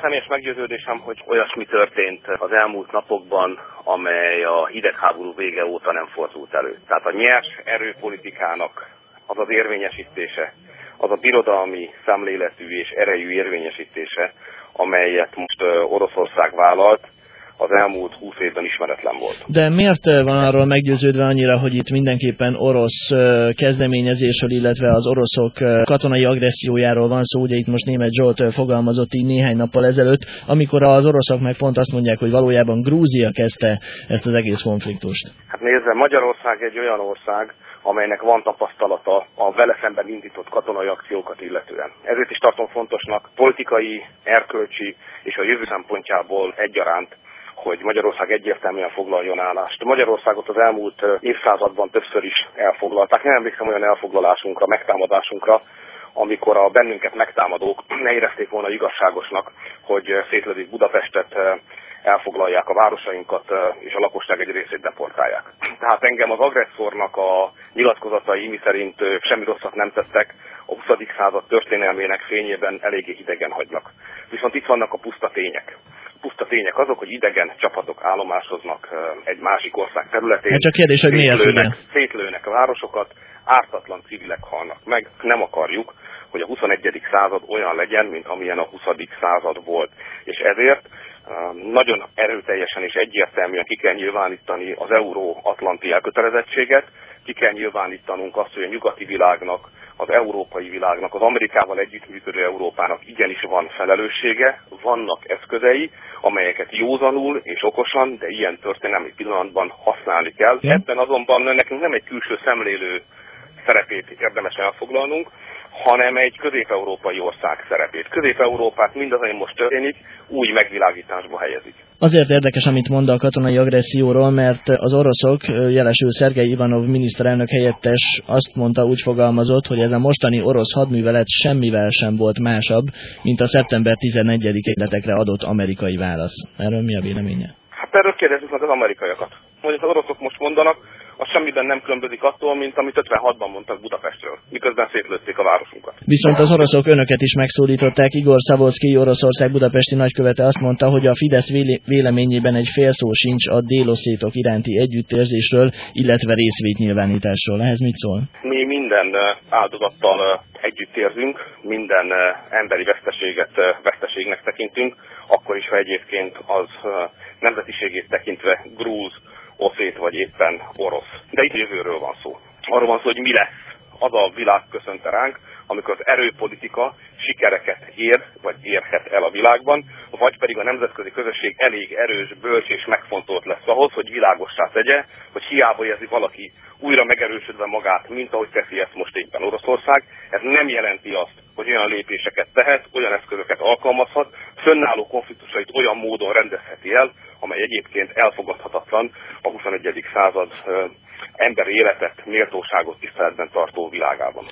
személyes meggyőződésem, hogy olyasmi történt az elmúlt napokban, amely a hidegháború vége óta nem fordult elő. Tehát a nyers erőpolitikának az az érvényesítése, az a birodalmi szemléletű és erejű érvényesítése, amelyet most Oroszország vállalt, az elmúlt 20 évben ismeretlen volt. De miért van arról meggyőződve annyira, hogy itt mindenképpen orosz kezdeményezésről, illetve az oroszok katonai agressziójáról van szó? Ugye itt most Németh Zsolt fogalmazott így néhány nappal ezelőtt, amikor az oroszok meg pont azt mondják, hogy valójában Grúzia kezdte ezt az egész konfliktust. Hát nézze, Magyarország egy olyan ország, amelynek van tapasztalata a vele szemben indított katonai akciókat illetően. Ezért is tartom fontosnak politikai, erkölcsi és a jövő szempontjából egyaránt, hogy Magyarország egyértelműen foglaljon állást. Magyarországot az elmúlt évszázadban többször is elfoglalták. Nem emlékszem olyan elfoglalásunkra, megtámadásunkra, amikor a bennünket megtámadók ne érezték volna igazságosnak, hogy szétlövik Budapestet, elfoglalják a városainkat, és a lakosság egy részét deportálják. Tehát engem az agresszornak a nyilatkozatai, miszerint semmi rosszat nem tettek, a 20. század történelmének fényében eléggé hidegen hagynak. Viszont itt vannak a puszta tények. Puszta tények azok, hogy idegen csapatok állomásoznak egy másik ország területén. Csak kérdés, hogy miért szétlőnek a városokat, ártatlan civilek halnak meg. Nem akarjuk, hogy a 21. század olyan legyen, mint amilyen a 20. század volt. És ezért nagyon erőteljesen és egyértelműen ki kell nyilvánítani az euró-atlanti elkötelezettséget, ki kell nyilvánítanunk azt, hogy a nyugati világnak, az európai világnak, az Amerikával együttműködő Európának igenis van felelőssége, vannak eszközei, amelyeket józanul és okosan, de ilyen történelmi pillanatban használni kell. Ebben azonban nekünk nem egy külső szemlélő szerepét érdemes elfoglalnunk, hanem egy közép-európai ország szerepét. Közép-Európát mindaz, ami most történik, új megvilágításba helyezik. Azért érdekes, amit mond a katonai agresszióról, mert az oroszok, jelesül Szergej Ivanov miniszterelnök helyettes azt mondta, úgy fogalmazott, hogy ez a mostani orosz hadművelet semmivel sem volt másabb, mint a szeptember 11-i adott amerikai válasz. Erről mi a véleménye? Hát erről kérdezzük meg az amerikaiakat. Hogy az oroszok most mondanak, az semmiben nem különbözik attól, mint amit 56-ban mondtak Budapestről, miközben szétlőtték a városunkat. Viszont az oroszok önöket is megszólították. Igor Szabolszkij, Oroszország budapesti nagykövete azt mondta, hogy a Fidesz véleményében egy fél szó sincs a déloszétok iránti együttérzésről, illetve részvétnyilvánításról. Ehhez mit szól? Mi minden áldozattal együttérzünk, minden emberi veszteségnek tekintünk, akkor is, ha egyébként az nemzetiségét tekintve grúz, oszét vagy éppen orosz. De itt jövőről van szó. Arról van szó, hogy mi lesz. Az a világ köszönte ránk, amikor az erőpolitika sikereket ér, vagy érhet el a világban, vagy pedig a nemzetközi közösség elég erős, bölcs és megfontolt lesz ahhoz, hogy világossá tegye, hogy hiába érzi valaki újra megerősödve magát, mint ahogy teszi ezt most éppen Oroszország. Ez nem jelenti azt, hogy olyan lépéseket tehet, olyan eszközöket alkalmazhat, fönnálló konfliktusait olyan módon rendezheti el, amely egyébként elfogadhatatlan a 21. század emberi életet, méltóságot tiszteletben tartó világában.